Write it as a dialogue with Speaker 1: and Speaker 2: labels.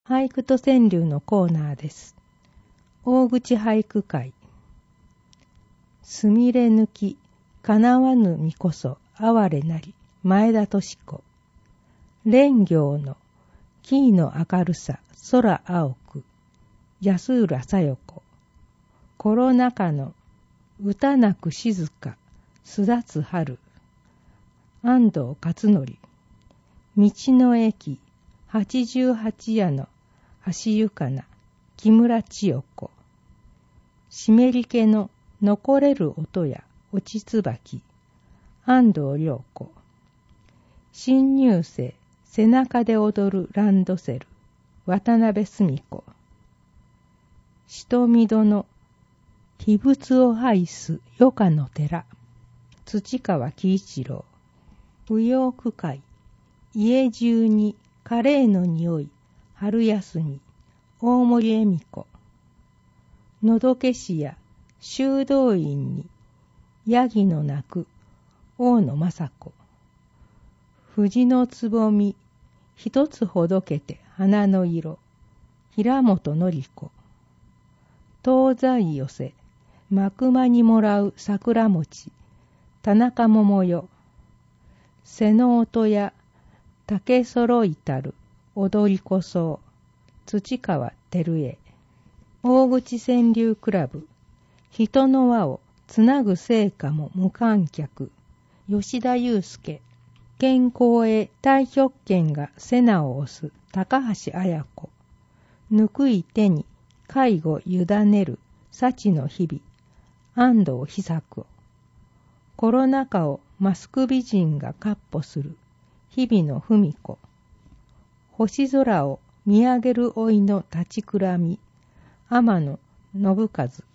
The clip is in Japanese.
Speaker 1: 俳句と川柳のコーナーです。大口俳句会。すみれ抜き、かなわぬみこそ哀れなり、前田敏子。蓮行の、木の明るさ、空青く、安浦さよ子。コロナ禍の、歌なく静か、巣立つ春。安藤勝則。道の駅、88夜の足ゆかな、木村千代子。湿り気の残れる音や落ち椿、安藤涼子。新入生、背中で踊るランドセル、渡辺澄子。しとみ殿、秘仏を拝す余暇の寺、土川喜一郎。舞踊区会、家中にカレーの匂い、春休み、大森恵美子。のどけしや修道院に、ヤギの鳴く、大野雅子。藤のつぼみ、一つほどけて花の色、平本典子。東西寄せ、幕間にもらう桜餅、田中桃代。瀬の音や竹揃いたる踊りこそ、土川照江。大口川柳クラブ、人の輪をつなぐ聖火も無観客、吉田祐介。健康へ太極拳が背名を押す高橋綾子。ぬくい手に介護委ねる幸の日々、安藤久子。コロナ禍をマスク美人が闊歩する日々の文子。星空を見上げる老いの立ちくらみ、天野信和。